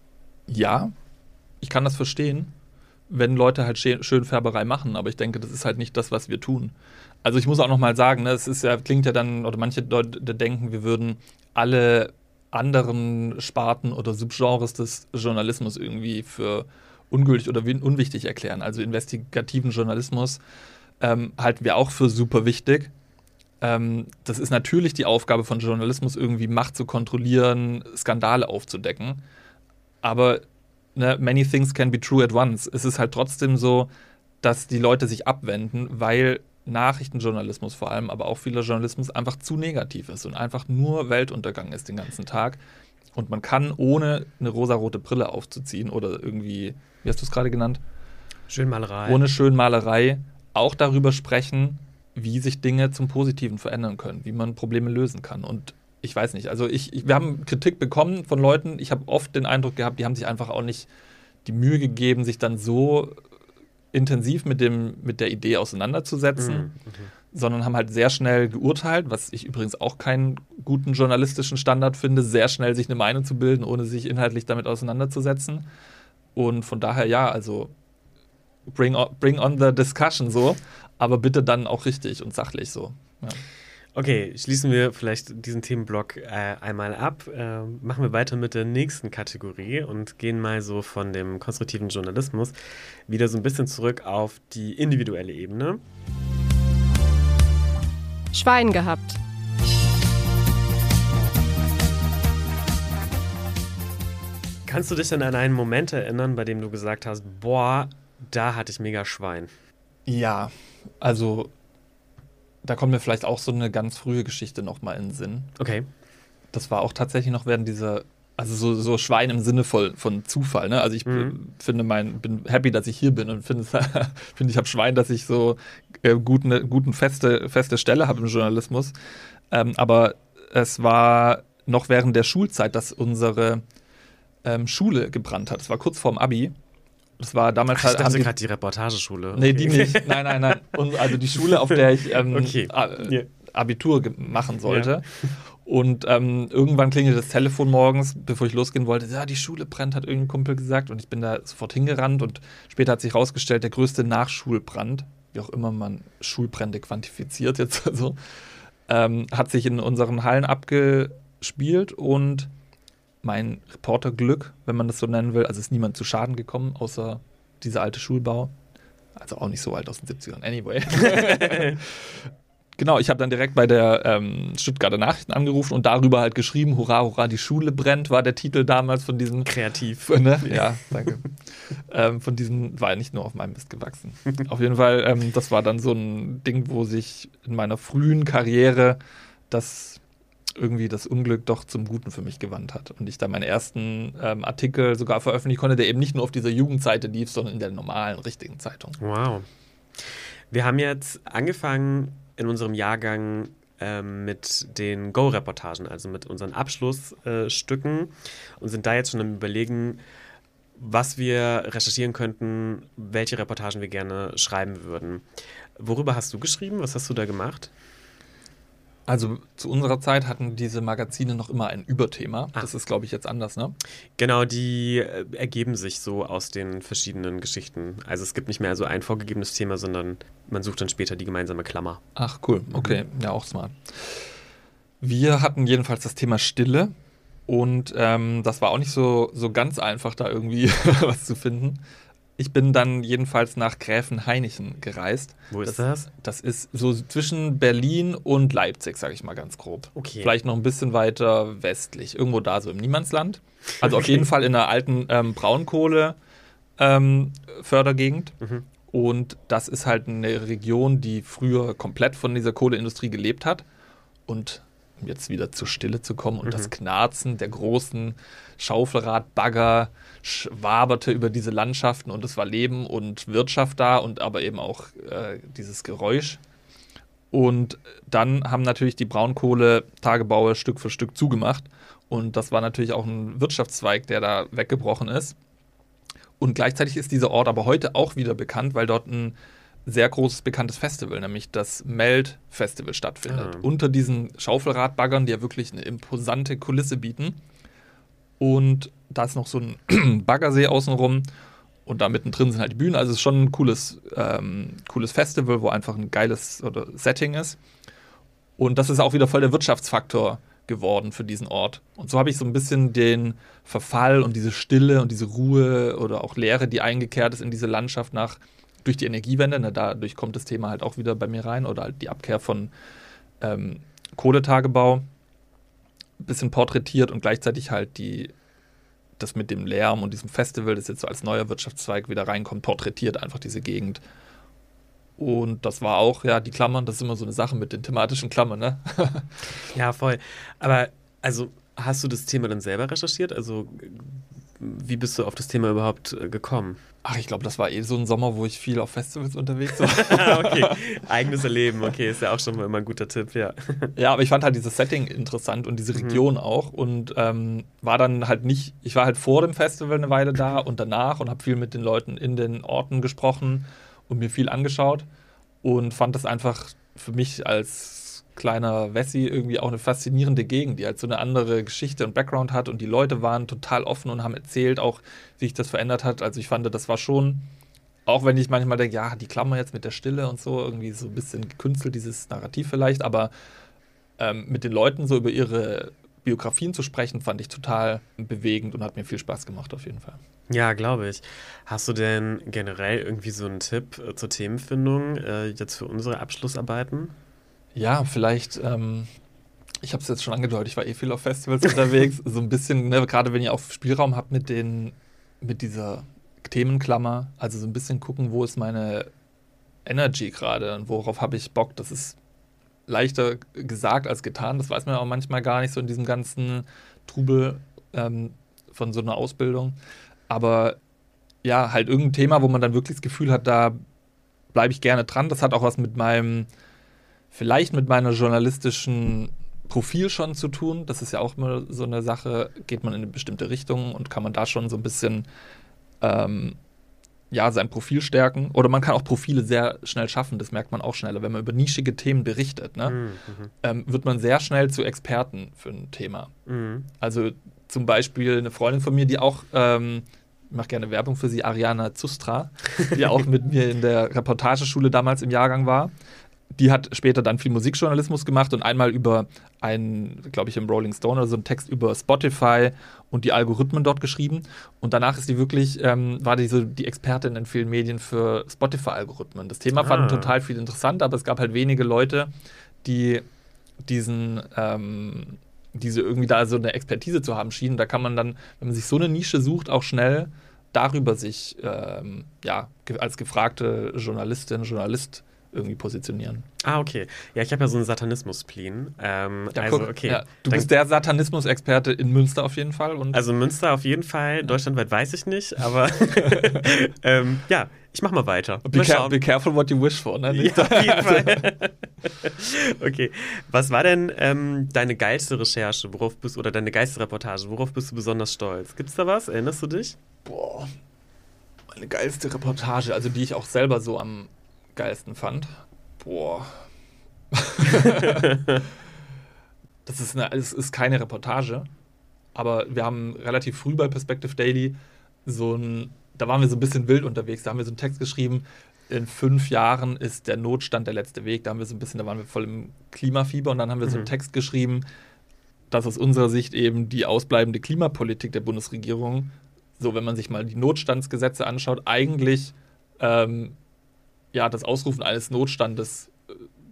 Ja, ich kann das verstehen, wenn Leute halt Schönfärberei machen, aber ich denke, das ist halt nicht das, was wir tun. Also ich muss auch nochmal sagen, ne, es ist ja, klingt ja dann, oder manche Leute denken, wir würden alle anderen Sparten oder Subgenres des Journalismus irgendwie für ungültig oder unwichtig erklären. Also investigativen Journalismus halten wir auch für super wichtig. Das ist natürlich die Aufgabe von Journalismus, irgendwie Macht zu kontrollieren, Skandale aufzudecken. Aber many things can be true at once. Es ist halt trotzdem so, dass die Leute sich abwenden, weil Nachrichtenjournalismus vor allem, aber auch vieler Journalismus einfach zu negativ ist und einfach nur Weltuntergang ist den ganzen Tag. Und man kann, ohne eine rosarote Brille aufzuziehen oder irgendwie, wie hast du es gerade genannt? Schönmalerei. Ohne Schönmalerei auch darüber sprechen, wie sich Dinge zum Positiven verändern können, wie man Probleme lösen kann. Und ich weiß nicht, also wir haben Kritik bekommen von Leuten, ich habe oft den Eindruck gehabt, die haben sich einfach auch nicht die Mühe gegeben, sich dann so intensiv mit der Idee auseinanderzusetzen, sondern haben halt sehr schnell geurteilt, was ich übrigens auch keinen guten journalistischen Standard finde, sehr schnell sich eine Meinung zu bilden, ohne sich inhaltlich damit auseinanderzusetzen. Und von daher, ja, also bring on the discussion so, aber bitte dann auch richtig und sachlich so. Ja. Okay, schließen wir vielleicht diesen Themenblock einmal ab. Machen wir weiter mit der nächsten Kategorie und gehen mal so von dem konstruktiven Journalismus wieder so ein bisschen zurück auf die individuelle Ebene. Schwein gehabt. Kannst du dich denn an einen Moment erinnern, bei dem du gesagt hast, boah, da hatte ich mega Schwein? Ja, also da kommt mir vielleicht auch so eine ganz frühe Geschichte nochmal in den Sinn. Okay. Das war auch tatsächlich noch während dieser, also so Schwein im Sinne von Zufall, ne? Also ich bin happy, dass ich hier bin und finde, ich habe Schwein, dass ich so guten feste Stelle habe im Journalismus. Aber es war noch während der Schulzeit, dass unsere Schule gebrannt hat. Es war kurz vorm Abi. Das war damals ich dachte gerade die Reportageschule. Okay. Nee, die nicht. Nein. Und also die Schule, auf der ich Abitur machen sollte. Ja. Und irgendwann klingelt das Telefon morgens, bevor ich losgehen wollte. Ja, die Schule brennt, hat irgendein Kumpel gesagt. Und ich bin da sofort hingerannt. Und später hat sich herausgestellt, der größte Nachschulbrand, wie auch immer man Schulbrände quantifiziert jetzt so, hat sich in unseren Hallen abgespielt. Und mein Reporterglück, wenn man das so nennen will, also ist niemand zu Schaden gekommen, außer dieser alte Schulbau. Also auch nicht so alt aus den 70ern. Anyway. Genau, ich habe dann direkt bei der Stuttgarter Nachrichten angerufen und darüber halt geschrieben, hurra, hurra, die Schule brennt, war der Titel damals von diesem... Kreativ. Ne? Ja, danke. Von diesem, war ja nicht nur auf meinem Mist gewachsen. Auf jeden Fall, das war dann so ein Ding, wo sich in meiner frühen Karriere das Unglück doch zum Guten für mich gewandt hat. Und ich da meinen ersten Artikel sogar veröffentlichen konnte, der eben nicht nur auf dieser Jugendseite lief, sondern in der normalen, richtigen Zeitung. Wow. Wir haben jetzt angefangen in unserem Jahrgang mit den Go-Reportagen, also mit unseren Abschlussstücken und sind da jetzt schon am Überlegen, was wir recherchieren könnten, welche Reportagen wir gerne schreiben würden. Worüber hast du geschrieben? Was hast du da gemacht? Also zu unserer Zeit hatten diese Magazine noch immer ein Überthema. Das ist, glaube ich, jetzt anders, ne? Genau, die ergeben sich so aus den verschiedenen Geschichten. Also es gibt nicht mehr so ein vorgegebenes Thema, sondern man sucht dann später die gemeinsame Klammer. Ach, cool. Okay, ja, auch smart. Wir hatten jedenfalls das Thema Stille und das war auch nicht so ganz einfach, da irgendwie was zu finden. Ich bin dann jedenfalls nach Gräfenhainichen gereist. Wo ist das? Das ist so zwischen Berlin und Leipzig, sage ich mal ganz grob. Okay. Vielleicht noch ein bisschen weiter westlich, irgendwo da so im Niemandsland. Also auf jeden Fall in einer alten Braunkohle, Fördergegend. Und das ist halt eine Region, die früher komplett von dieser Kohleindustrie gelebt hat. Und um jetzt wieder zur Stille zu kommen und das Knarzen der großen Schaufelradbagger waberte über diese Landschaften und es war Leben und Wirtschaft da und aber eben auch dieses Geräusch. Und dann haben natürlich die Braunkohletagebaue Stück für Stück zugemacht. Und das war natürlich auch ein Wirtschaftszweig, der da weggebrochen ist. Und gleichzeitig ist dieser Ort aber heute auch wieder bekannt, weil dort ein sehr großes, bekanntes Festival, nämlich das Melt-Festival stattfindet. Unter diesen Schaufelradbaggern, die ja wirklich eine imposante Kulisse bieten. Und da ist noch so ein Baggersee außenrum. Und da mittendrin sind halt die Bühnen. Also es ist schon ein cooles Festival, wo einfach ein geiles Setting ist. Und das ist auch wieder voll der Wirtschaftsfaktor geworden für diesen Ort. Und so habe ich so ein bisschen den Verfall und diese Stille und diese Ruhe oder auch Leere, die eingekehrt ist in diese Landschaft durch die Energiewende. Ne, dadurch kommt das Thema halt auch wieder bei mir rein. Oder halt die Abkehr von Kohletagebau. Ein bisschen porträtiert und gleichzeitig halt das mit dem Lärm und diesem Festival, das jetzt so als neuer Wirtschaftszweig wieder reinkommt, porträtiert einfach diese Gegend. Und das war auch, ja, die Klammern, das ist immer so eine Sache mit den thematischen Klammern, ne? Ja, voll. Aber, also, hast du das Thema dann selber recherchiert? Also, wie bist du auf das Thema überhaupt gekommen? Ach, ich glaube, das war so ein Sommer, wo ich viel auf Festivals unterwegs war. Okay, eigenes Erleben, okay, ist ja auch schon mal immer ein guter Tipp, ja. Ja, aber ich fand halt dieses Setting interessant und diese Region auch und war dann halt nicht, ich war halt vor dem Festival eine Weile da und danach und habe viel mit den Leuten in den Orten gesprochen und mir viel angeschaut und fand das einfach für mich als kleiner Wessi irgendwie auch eine faszinierende Gegend, die halt so eine andere Geschichte und Background hat und die Leute waren total offen und haben erzählt auch, wie sich das verändert hat. Also ich fand, das war schon, auch wenn ich manchmal denke, ja, die Klammer jetzt mit der Stille und so, irgendwie so ein bisschen gekünstelt, dieses Narrativ vielleicht, aber mit den Leuten so über ihre Biografien zu sprechen, fand ich total bewegend und hat mir viel Spaß gemacht auf jeden Fall. Ja, glaube ich. Hast du denn generell irgendwie so einen Tipp zur Themenfindung jetzt für unsere Abschlussarbeiten? Ja, vielleicht, ich habe es jetzt schon angedeutet, ich war viel auf Festivals unterwegs, so ein bisschen, ne, gerade wenn ihr auch Spielraum habt mit dieser Themenklammer, also so ein bisschen gucken, wo ist meine Energy gerade und worauf habe ich Bock, das ist leichter gesagt als getan, das weiß man auch manchmal gar nicht so in diesem ganzen Trubel von so einer Ausbildung, aber ja, halt irgendein Thema, wo man dann wirklich das Gefühl hat, da bleibe ich gerne dran, das hat auch was vielleicht mit meiner journalistischen Profil schon zu tun. Das ist ja auch immer so eine Sache, geht man in eine bestimmte Richtung und kann man da schon so ein bisschen sein Profil stärken. Oder man kann auch Profile sehr schnell schaffen, das merkt man auch schneller. Wenn man über nischige Themen berichtet, ne, wird man sehr schnell zu Experten für ein Thema. Also zum Beispiel eine Freundin von mir, die auch, ich mache gerne Werbung für sie, Ariana Zustra, die auch mit mir in der Reportageschule damals im Jahrgang war. Die hat später dann viel Musikjournalismus gemacht und einmal über glaube ich im Rolling Stone oder so einen Text über Spotify und die Algorithmen dort geschrieben. Und danach ist die wirklich, war die so die Expertin in vielen Medien für Spotify-Algorithmen. Das Thema fanden total viel interessant, aber es gab halt wenige Leute, die diese irgendwie da so eine Expertise zu haben schienen. Da kann man dann, wenn man sich so eine Nische sucht, auch schnell darüber sich als gefragte Journalistin, Journalist irgendwie positionieren. Ah, okay. Ja, ich habe ja so einen Satanismus-Spleen. Okay. Ja, du bist der Satanismus-Experte in Münster auf jeden Fall. Also Münster auf jeden Fall, deutschlandweit weiß ich nicht, aber ja, ich mach mal weiter. Be careful what you wish for, ne? Ja, auf jeden Fall. Okay. Was war denn deine geilste Recherche, oder deine geilste Reportage? Worauf bist du besonders stolz? Gibt's da was? Erinnerst du dich? Boah, meine geilste Reportage, also die ich auch selber so am geilsten fand. Boah. Es ist keine Reportage, aber wir haben relativ früh bei Perspective Daily da waren wir so ein bisschen wild unterwegs, da haben wir so einen Text geschrieben, in 5 Jahren ist der Notstand der letzte Weg, da waren wir voll im Klimafieber und dann haben wir so einen Text geschrieben, dass aus unserer Sicht eben die ausbleibende Klimapolitik der Bundesregierung, so wenn man sich mal die Notstandsgesetze anschaut, eigentlich das Ausrufen eines Notstandes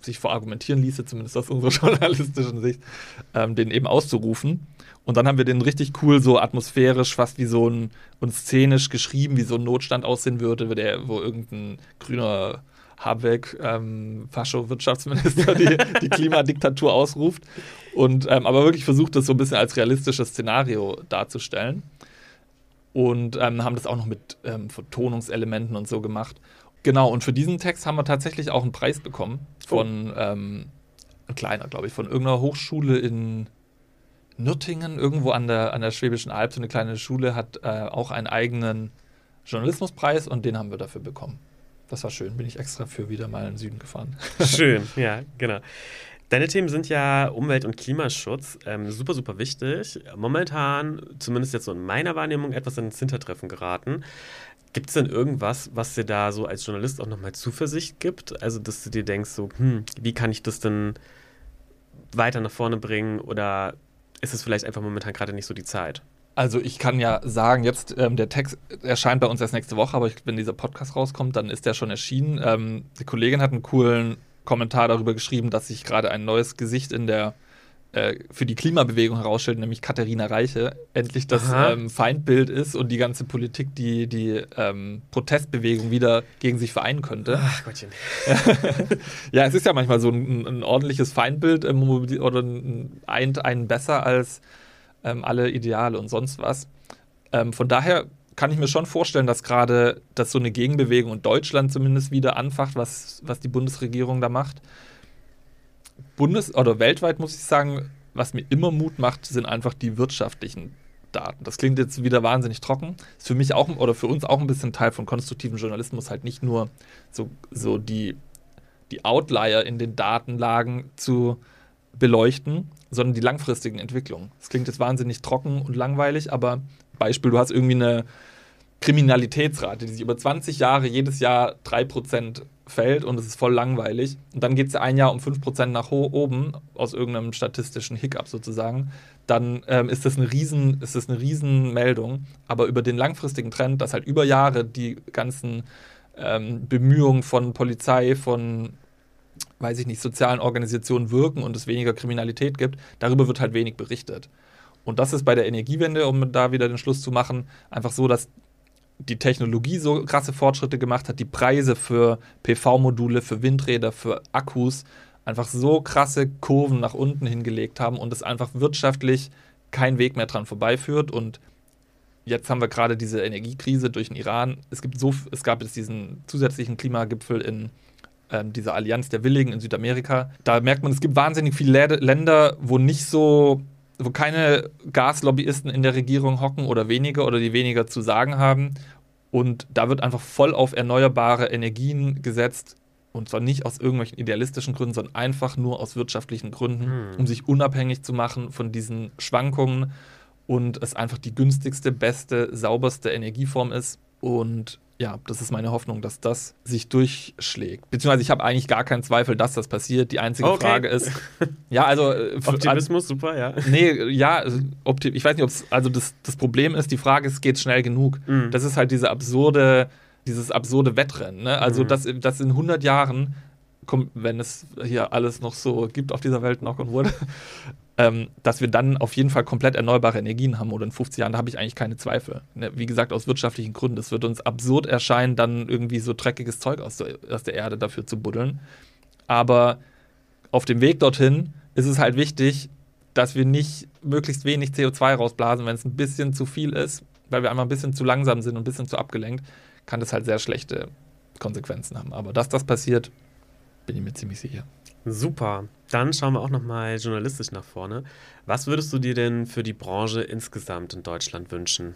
sich verargumentieren ließe, zumindest aus unserer journalistischen Sicht, den eben auszurufen. Und dann haben wir den richtig cool, so atmosphärisch, fast wie so und szenisch geschrieben, wie so ein Notstand aussehen würde, wo irgendein grüner Habeck, Fascho-Wirtschaftsminister, die Klimadiktatur ausruft. Und aber wirklich versucht, das so ein bisschen als realistisches Szenario darzustellen. Und haben das auch noch mit Vertonungselementen und so gemacht. Genau, und für diesen Text haben wir tatsächlich auch einen Preis bekommen von, ein kleiner, glaube ich, von irgendeiner Hochschule in Nürtingen, irgendwo an der Schwäbischen Alb, so eine kleine Schule, hat auch einen eigenen Journalismuspreis und den haben wir dafür bekommen. Das war schön, bin ich extra für wieder mal in den Süden gefahren. Schön, ja, genau. Deine Themen sind ja Umwelt- und Klimaschutz, super, super wichtig. Momentan, zumindest jetzt so in meiner Wahrnehmung, etwas ins Hintertreffen geraten. Gibt es denn irgendwas, was dir da so als Journalist auch nochmal Zuversicht gibt? Also, dass du dir denkst, so, wie kann ich das denn weiter nach vorne bringen? Oder ist es vielleicht einfach momentan gerade nicht so die Zeit? Also ich kann ja sagen, jetzt der Text erscheint bei uns erst nächste Woche, aber wenn dieser Podcast rauskommt, dann ist der schon erschienen. Die Kollegin hat einen coolen Kommentar darüber geschrieben, dass sich gerade ein neues Gesicht für die Klimabewegung herausstellt, nämlich Katharina Reiche, endlich das Feindbild ist und die ganze Politik, die Protestbewegung wieder gegen sich vereinen könnte. Ach Gottchen. Ja, es ist ja manchmal so ein ordentliches Feindbild oder einen besser als alle Ideale und sonst was. Von daher kann ich mir schon vorstellen, dass gerade so eine Gegenbewegung in Deutschland zumindest wieder anfacht, was die Bundesregierung da macht. Oder weltweit muss ich sagen, was mir immer Mut macht, sind einfach die wirtschaftlichen Daten. Das klingt jetzt wieder wahnsinnig trocken. Ist für mich auch oder für uns auch ein bisschen Teil von konstruktivem Journalismus, halt nicht nur so die Outlier in den Datenlagen zu beleuchten, sondern die langfristigen Entwicklungen. Das klingt jetzt wahnsinnig trocken und langweilig, aber Beispiel, du hast irgendwie eine Kriminalitätsrate, die sich über 20 Jahre jedes Jahr 3% fällt und es ist voll langweilig. Und dann geht es ein Jahr um 5% nach oben, aus irgendeinem statistischen Hiccup sozusagen. Dann ist das eine Riesenmeldung. Aber über den langfristigen Trend, dass halt über Jahre die ganzen Bemühungen von Polizei, von weiß ich nicht, sozialen Organisationen wirken und es weniger Kriminalität gibt, darüber wird halt wenig berichtet. Und das ist bei der Energiewende, um da wieder den Schluss zu machen, einfach so, dass die Technologie so krasse Fortschritte gemacht hat, die Preise für PV-Module, für Windräder, für Akkus einfach so krasse Kurven nach unten hingelegt haben und es einfach wirtschaftlich kein Weg mehr dran vorbeiführt. Und jetzt haben wir gerade diese Energiekrise durch den Iran. Es gab jetzt diesen zusätzlichen Klimagipfel in dieser Allianz der Willigen in Südamerika. Da merkt man, es gibt wahnsinnig viele Länder, wo keine Gaslobbyisten in der Regierung hocken oder weniger oder die weniger zu sagen haben. Und da wird einfach voll auf erneuerbare Energien gesetzt. Und zwar nicht aus irgendwelchen idealistischen Gründen, sondern einfach nur aus wirtschaftlichen Gründen, um sich unabhängig zu machen von diesen Schwankungen und es einfach die günstigste, beste, sauberste Energieform ist. Und ja, das ist meine Hoffnung, dass das sich durchschlägt. Beziehungsweise ich habe eigentlich gar keinen Zweifel, dass das passiert. Die einzige Frage ist, ja, also Optimismus, super, ja. Nee, ja, ich weiß nicht, ob es, das Problem ist, die Frage ist, geht es schnell genug? Das ist halt dieses absurde Wettrennen, ne? Also, dass in 100 Jahren, wenn es hier alles noch so gibt auf dieser Welt, knock on wood, dass wir dann auf jeden Fall komplett erneuerbare Energien haben oder in 50 Jahren, da habe ich eigentlich keine Zweifel. Ne? Wie gesagt, aus wirtschaftlichen Gründen. Es wird uns absurd erscheinen, dann irgendwie so dreckiges Zeug aus der Erde dafür zu buddeln. Aber auf dem Weg dorthin ist es halt wichtig, dass wir nicht möglichst wenig CO2 rausblasen, wenn es ein bisschen zu viel ist, weil wir einfach ein bisschen zu langsam sind und ein bisschen zu abgelenkt, kann das halt sehr schlechte Konsequenzen haben. Aber dass das passiert, bin ich mir ziemlich sicher. Super. Dann schauen wir auch nochmal journalistisch nach vorne. Was würdest du dir denn für die Branche insgesamt in Deutschland wünschen?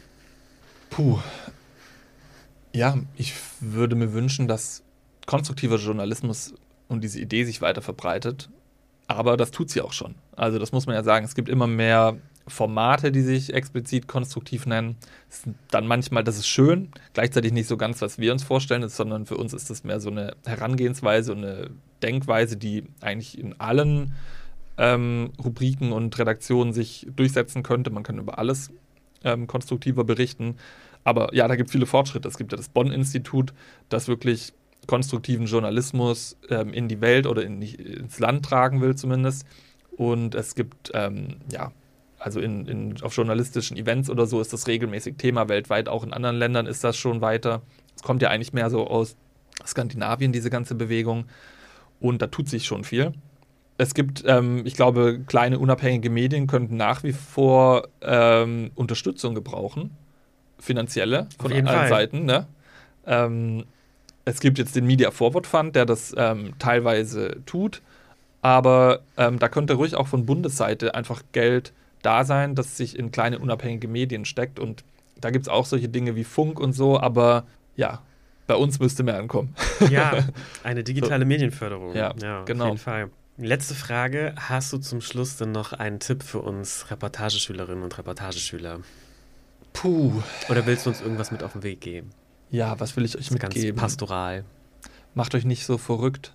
Ja, ich würde mir wünschen, dass konstruktiver Journalismus und diese Idee sich weiter verbreitet. Aber das tut sie auch schon. Also das muss man ja sagen. Es gibt immer mehr Formate, die sich explizit konstruktiv nennen. Dann manchmal, das ist schön, gleichzeitig nicht so ganz, was wir uns vorstellen, sondern für uns ist das mehr so eine Herangehensweise und eine Denkweise, die eigentlich in allen Rubriken und Redaktionen sich durchsetzen könnte. Man kann über alles konstruktiver berichten. Aber ja, da gibt es viele Fortschritte. Es gibt ja das Bonn-Institut, das wirklich konstruktiven Journalismus in die Welt oder ins Land tragen will zumindest. Und es gibt, also auf journalistischen Events oder so ist das regelmäßig Thema weltweit. Auch in anderen Ländern ist das schon weiter. Es kommt ja eigentlich mehr so aus Skandinavien, diese ganze Bewegung. Und da tut sich schon viel. Es gibt, ich glaube, kleine unabhängige Medien könnten nach wie vor Unterstützung gebrauchen. Finanzielle von allen Seiten. Ne? Es gibt jetzt den Media Forward Fund, der das teilweise tut. Aber da könnte ruhig auch von Bundesseite einfach Geld da sein, das sich in kleine unabhängige Medien steckt. Und da gibt es auch solche Dinge wie Funk und so. Aber ja, bei uns müsste mehr ankommen. Ja, eine digitale Medienförderung. Ja, genau. Auf jeden Fall. Letzte Frage. Hast du zum Schluss denn noch einen Tipp für uns Reportageschülerinnen und Reportageschüler? Oder willst du uns irgendwas mit auf den Weg geben? Ja, was will ich euch mitgeben? Ganz pastoral. Macht euch nicht so verrückt.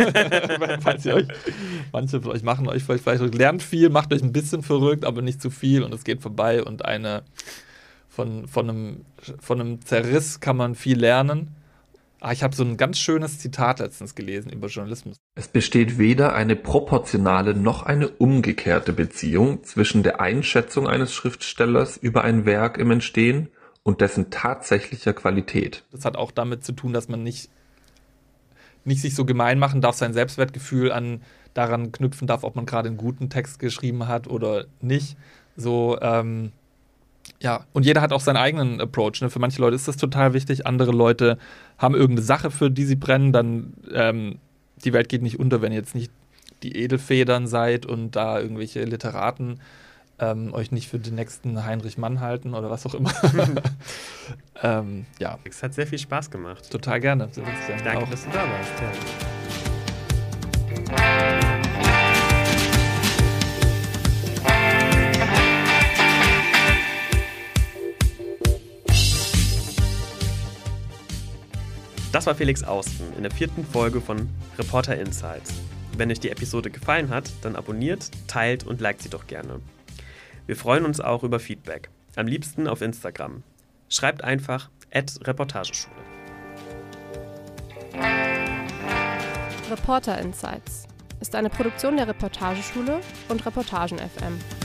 Manche von euch machen euch vielleicht verrückt. Lernt viel, macht euch ein bisschen verrückt, aber nicht zu viel und es geht vorbei. Und von einem Zerriss kann man viel lernen. Ich habe so ein ganz schönes Zitat letztens gelesen über Journalismus. Es besteht weder eine proportionale noch eine umgekehrte Beziehung zwischen der Einschätzung eines Schriftstellers über ein Werk im Entstehen und dessen tatsächlicher Qualität. Das hat auch damit zu tun, dass man nicht sich so gemein machen darf, sein Selbstwertgefühl daran knüpfen darf, ob man gerade einen guten Text geschrieben hat oder nicht. So, und jeder hat auch seinen eigenen Approach. Ne? Für manche Leute ist das total wichtig, andere Leute haben irgendeine Sache, für die sie brennen, dann die Welt geht nicht unter, wenn ihr jetzt nicht die Edelfedern seid und da irgendwelche Literaten euch nicht für den nächsten Heinrich Mann halten oder was auch immer. Es hat sehr viel Spaß gemacht. Total gerne, Sebastian. Danke, dass du da warst. Ja. Das war Felix Austen in der 4. Folge von Reporter Insights. Wenn euch die Episode gefallen hat, dann abonniert, teilt und liked sie doch gerne. Wir freuen uns auch über Feedback. Am liebsten auf Instagram. Schreibt einfach @Reportageschule. Reporter Insights ist eine Produktion der Reportageschule und Reportagen FM.